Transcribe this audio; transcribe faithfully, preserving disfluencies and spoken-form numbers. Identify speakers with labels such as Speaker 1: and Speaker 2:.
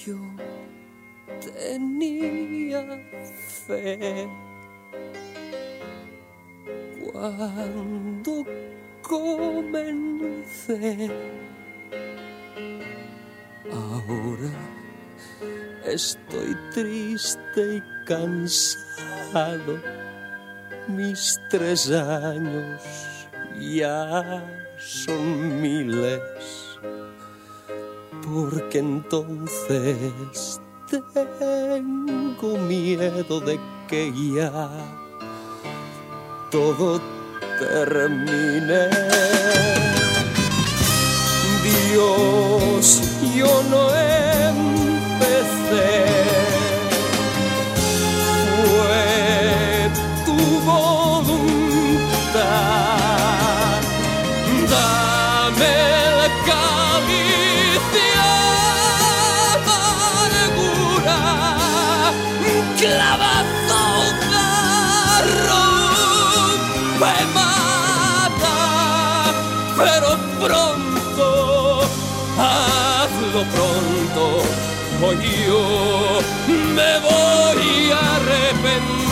Speaker 1: yo tenía fe cuando comencé. Ahora estoy triste y cansado. Mis tres años ya son miles, porque entonces tengo miedo de que ya todo termine. Dios, yo no empecé, fue tu voluntad. Dame el cáliz de amargura, clavado garro me mata, pero pronto, hazlo pronto, o yo me voy a arrepentir.